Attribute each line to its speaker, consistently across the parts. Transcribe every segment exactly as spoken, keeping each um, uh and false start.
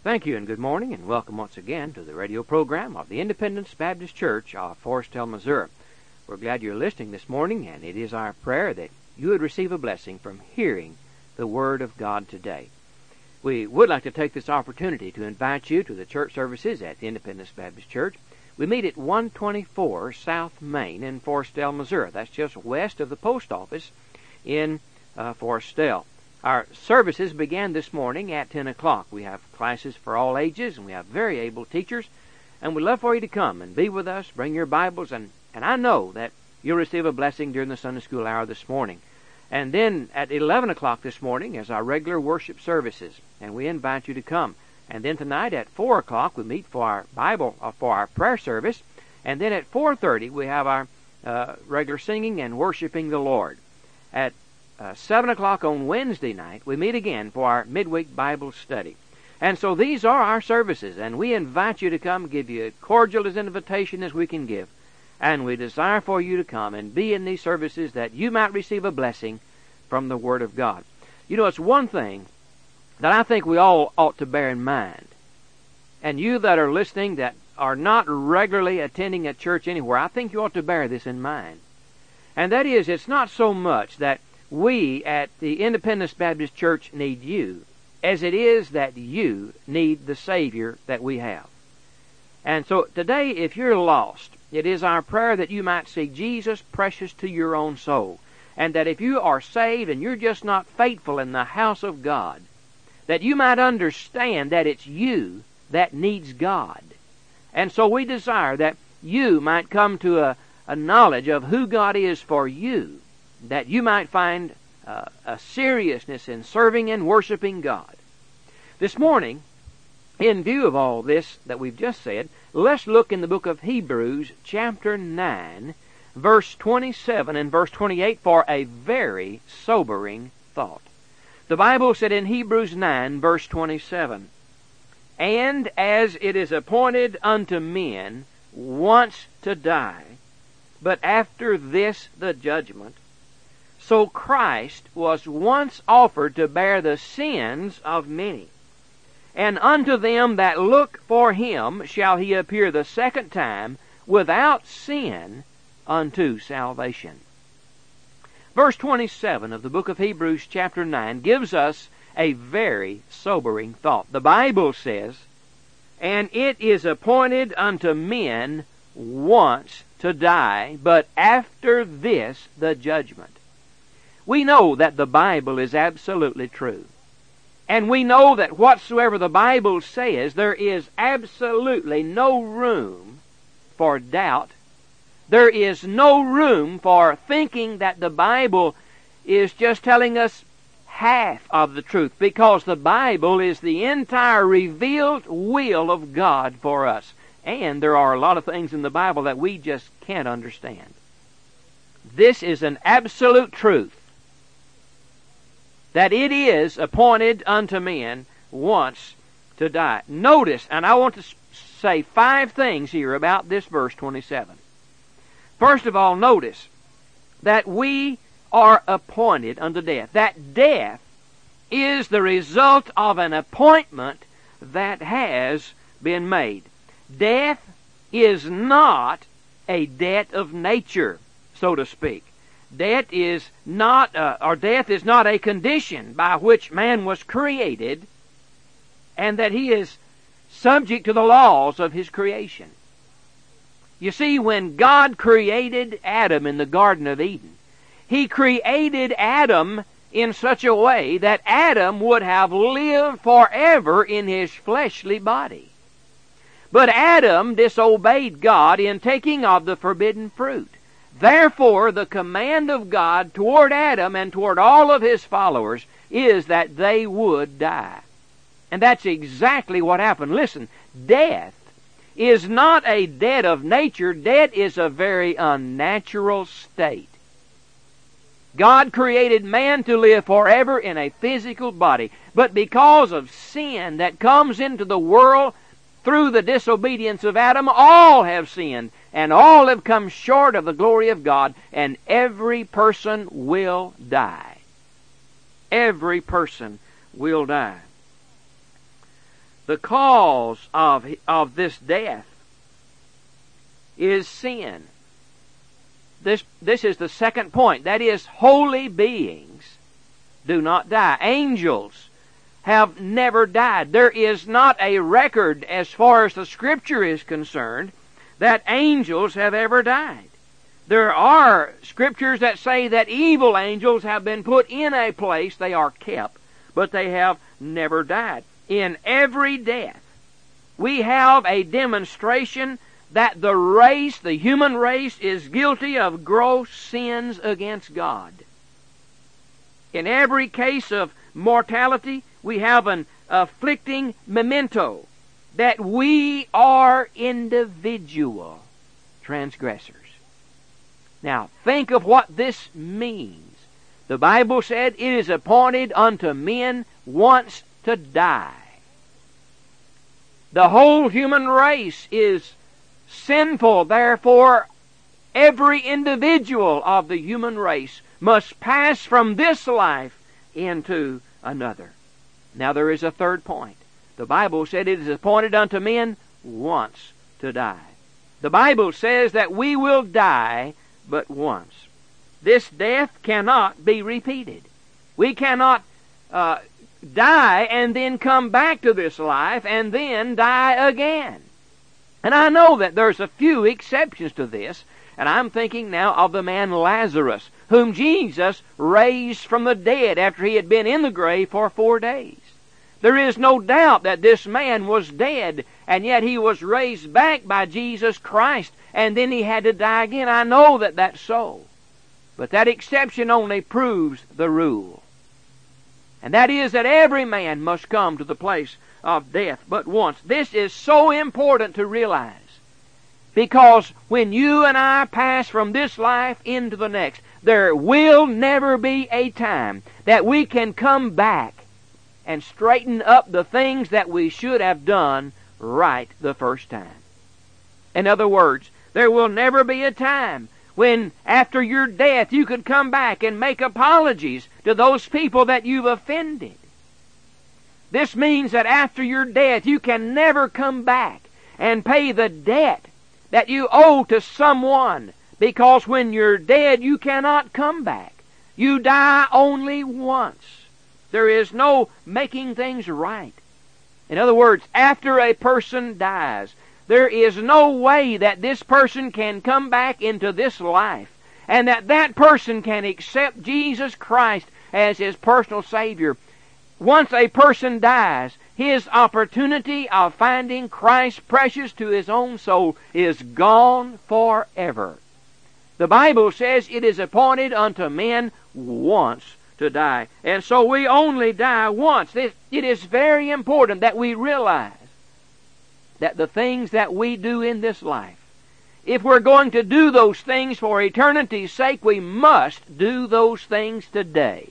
Speaker 1: Thank you, and good morning, and welcome once again to the radio program of the Independence Baptist Church of Forrestal, Missouri. We're glad you're listening this morning, and it is our prayer that you would receive a blessing from hearing the Word of God today. We would like to take this opportunity to invite you to the church services at the Independence Baptist Church. We meet at one twenty-four South Main in Forrestal, Missouri. That's just west of the post office in uh, Forrestal. Our services began this morning at ten o'clock. We have classes for all ages, and we have very able teachers, and we'd love for you to come and be with us, bring your Bibles, and, and I know that you'll receive a blessing during the Sunday school hour this morning. And then at eleven o'clock this morning is our regular worship services, and we invite you to come. And then tonight at four o'clock we meet for our Bible, uh, for our prayer service, and then at four thirty we have our uh, regular singing and worshiping the Lord. At Uh, seven o'clock on Wednesday night, we meet again for our midweek Bible study. And so these are our services, and we invite you to come, give you as cordial as invitation as we can give. And we desire for you to come and be in these services that you might receive a blessing from the Word of God. You know, it's one thing that I think we all ought to bear in mind. And you that are listening that are not regularly attending a church anywhere, I think you ought to bear this in mind. And that is, it's not so much that we at the Independence Baptist Church need you, as it is that you need the Savior that we have. And so today, if you're lost, it is our prayer that you might see Jesus precious to your own soul, and that if you are saved and you're just not faithful in the house of God, that you might understand that it's you that needs God. And so we desire that you might come to a, a knowledge of who God is for you, that you might find uh, a seriousness in serving and worshiping God. This morning, in view of all this that we've just said, let's look in the book of Hebrews, chapter nine, verse twenty-seven and verse twenty-eight for a very sobering thought. The Bible said in Hebrews nine, verse twenty-seven, "And as it is appointed unto men once to die, but after this the judgment, so Christ was once offered to bear the sins of many. And unto them that look for him shall he appear the second time without sin unto salvation." Verse twenty-seven of the book of Hebrews chapter nine gives us a very sobering thought. The Bible says, "And it is appointed unto men once to die, but after this the judgment." We know that the Bible is absolutely true. And we know that whatsoever the Bible says, there is absolutely no room for doubt. There is no room for thinking that the Bible is just telling us half of the truth, because the Bible is the entire revealed will of God for us. And there are a lot of things in the Bible that we just can't understand. This is an absolute truth, that it is appointed unto men once to die. Notice, and I want to say five things here about this verse twenty-seven. First of all, notice that we are appointed unto death. That death is the result of an appointment that has been made. Death is not a debt of nature, so to speak. Death is not, uh, or death is not a condition by which man was created, and that he is subject to the laws of his creation. You see, when God created Adam in the Garden of Eden, He created Adam in such a way that Adam would have lived forever in his fleshly body. But Adam disobeyed God in taking of the forbidden fruit. Therefore, the command of God toward Adam and toward all of his followers is that they would die. And that's exactly what happened. Listen, death is not a debt of nature. Death is a very unnatural state. God created man to live forever in a physical body. But because of sin that comes into the world through the disobedience of Adam, all have sinned, and all have come short of the glory of God, and every person will die. Every person will die. The cause of, of this death is sin. This, this is the second point. That is, holy beings do not die. Angels have never died. There is not a record, as far as the Scripture is concerned, that angels have ever died. There are Scriptures that say that evil angels have been put in a place, they are kept, but they have never died. In every death, we have a demonstration that the race, the human race, is guilty of gross sins against God. In every case of mortality, we have an afflicting memento that we are individual transgressors. Now, think of what this means. The Bible said it is appointed unto men once to die. The whole human race is sinful. Therefore, every individual of the human race must pass from this life into another. Now there is a third point. The Bible said it is appointed unto men once to die. The Bible says that we will die but once. This death cannot be repeated. We cannot uh, die and then come back to this life and then die again. And I know that there's a few exceptions to this, and I'm thinking now of the man Lazarus, whom Jesus raised from the dead after he had been in the grave for four days. There is no doubt that this man was dead, and yet he was raised back by Jesus Christ, and then he had to die again. I know that that's so. But that exception only proves the rule. And that is that every man must come to the place of death but once. This is so important to realize, because when you and I pass from this life into the next, there will never be a time that we can come back and straighten up the things that we should have done right the first time. In other words, there will never be a time when after your death you could come back and make apologies to those people that you've offended. This means that after your death you can never come back and pay the debt that you owe to someone, because when you're dead you cannot come back. You die only once. There is no making things right. In other words, after a person dies, there is no way that this person can come back into this life and that that person can accept Jesus Christ as his personal Savior. Once a person dies, his opportunity of finding Christ precious to his own soul is gone forever. The Bible says it is appointed unto men once to die. And so we only die once. It is very important that we realize that the things that we do in this life, if we're going to do those things for eternity's sake, we must do those things today.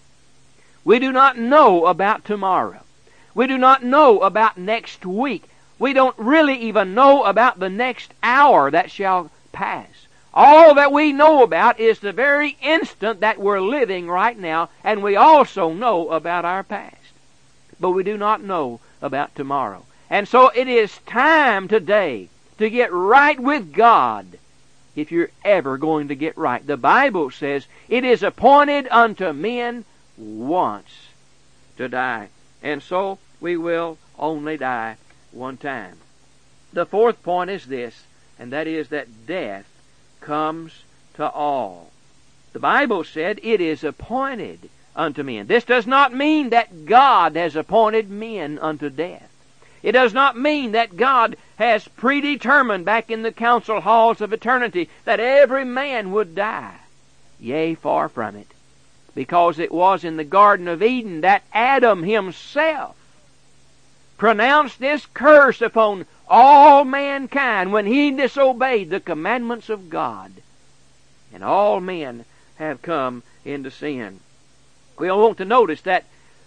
Speaker 1: We do not know about tomorrow. We do not know about next week. We don't really even know about the next hour that shall pass. All that we know about is the very instant that we're living right now, and we also know about our past. But we do not know about tomorrow. And so it is time today to get right with God, if you're ever going to get right. The Bible says it is appointed unto men once to die. And so we will only die one time. The fourth point is this, and that is that death comes to all. The Bible said it is appointed unto men. This does not mean that God has appointed men unto death. It does not mean that God has predetermined back in the council halls of eternity that every man would die. Yea, far from it. Because it was in the Garden of Eden that Adam himself pronounced this curse upon all mankind when he disobeyed the commandments of God. And all men have come into sin. We want to notice that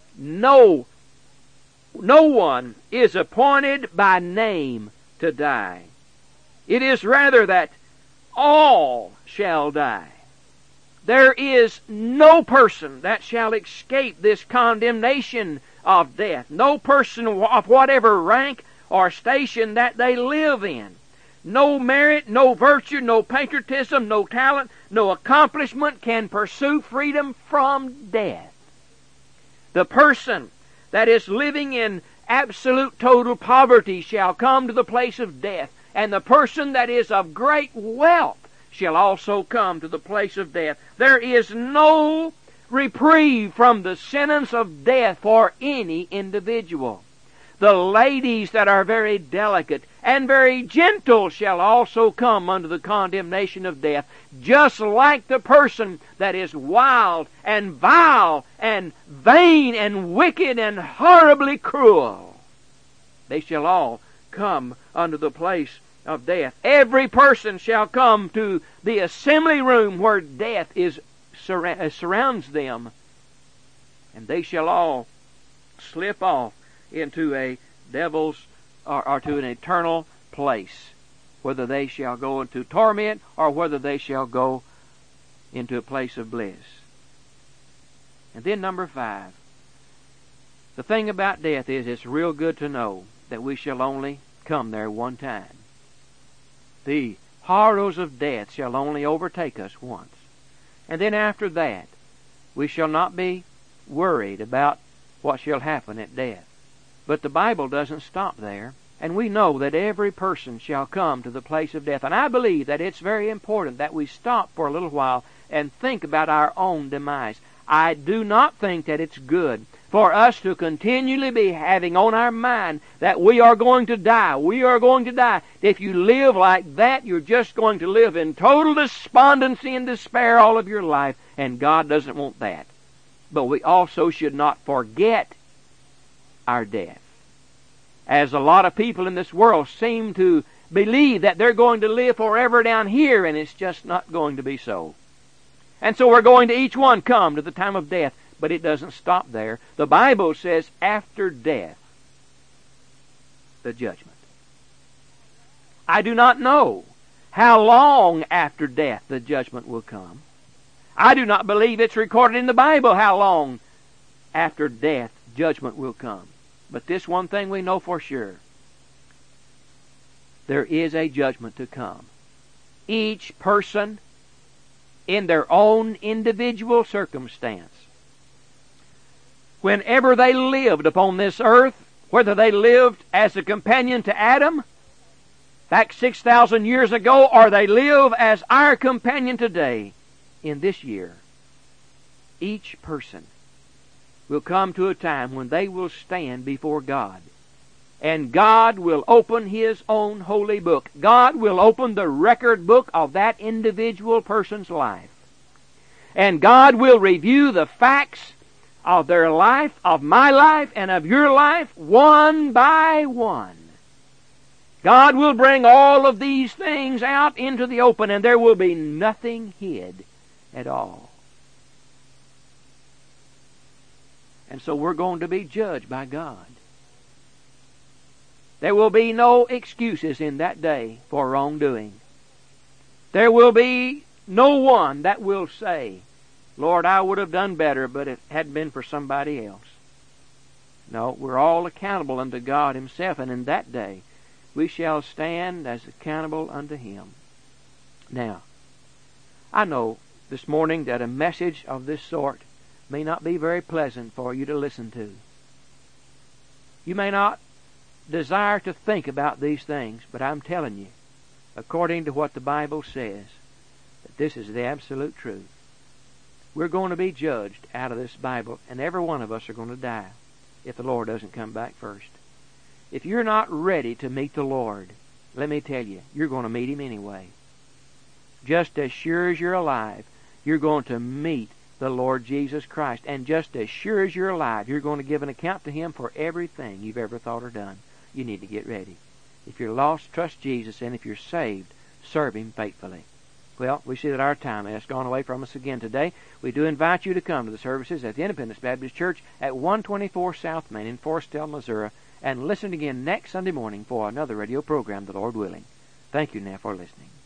Speaker 1: no, no one is appointed by name to die. It is rather that all shall die. There is no person that shall escape this condemnation of death. No person of whatever rank or station that they live in. No merit, no virtue, no patriotism, no talent, no accomplishment can pursue freedom from death. The person that is living in absolute total poverty shall come to the place of death, and the person that is of great wealth shall also come to the place of death. There is no reprieve from the sentence of death for any individual. The ladies that are very delicate and very gentle shall also come under the condemnation of death, just like the person that is wild and vile and vain and wicked and horribly cruel. They shall all come under the place of death. Every person shall come to the assembly room where death is sur- surrounds them, and they shall all slip off into a devil's or, or to an eternal place, whether they shall go into torment or whether they shall go into a place of bliss. And then number five, the thing about death is it's real good to know that we shall only come there one time. The horrors of death shall only overtake us once. And then after that, we shall not be worried about what shall happen at death. But the Bible doesn't stop there, and we know that every person shall come to the place of death. And I believe that it's very important that we stop for a little while and think about our own demise. I do not think that it's good for us to continually be having on our mind that we are going to die. We are going to die. If you live like that, you're just going to live in total despondency and despair all of your life, and God doesn't want that. But we also should not forget our death. As a lot of people in this world seem to believe that they're going to live forever down here, and it's just not going to be so. And so we're going to each one come to the time of death, but it doesn't stop there. The Bible says after death, the judgment. I do not know how long after death the judgment will come. I do not believe it's recorded in the Bible how long after death judgment will come. But this one thing we know for sure. There is a judgment to come. Each person in their own individual circumstance. Whenever they lived upon this earth, whether they lived as a companion to Adam back six thousand years ago, or they live as our companion today in this year, each person will come to a time when they will stand before God. And God will open His own holy book. God will open the record book of that individual person's life. And God will review the facts of their life, of my life, and of your life, one by one. God will bring all of these things out into the open, and there will be nothing hid at all. And so we're going to be judged by God. There will be no excuses in that day for wrongdoing. There will be no one that will say, Lord, I would have done better, but it hadn't been for somebody else. No, we're all accountable unto God Himself, and in that day we shall stand as accountable unto Him. Now, I know this morning that a message of this sort may not be very pleasant for you to listen to. You may not desire to think about these things, but I'm telling you, according to what the Bible says, that this is the absolute truth. We're going to be judged out of this Bible, and every one of us are going to die if the Lord doesn't come back first. If you're not ready to meet the Lord, let me tell you, you're going to meet Him anyway. Just as sure as you're alive, you're going to meet the Lord Jesus Christ. And just as sure as you're alive, you're going to give an account to Him for everything you've ever thought or done. You need to get ready. If you're lost, trust Jesus, and if you're saved, serve Him faithfully. Well, we see that our time has gone away from us again today. We do invite you to come to the services at the Independence Baptist Church at one twenty-four South Main in Forestell, Missouri, and listen again next Sunday morning for another radio program, the Lord willing. Thank you now for listening.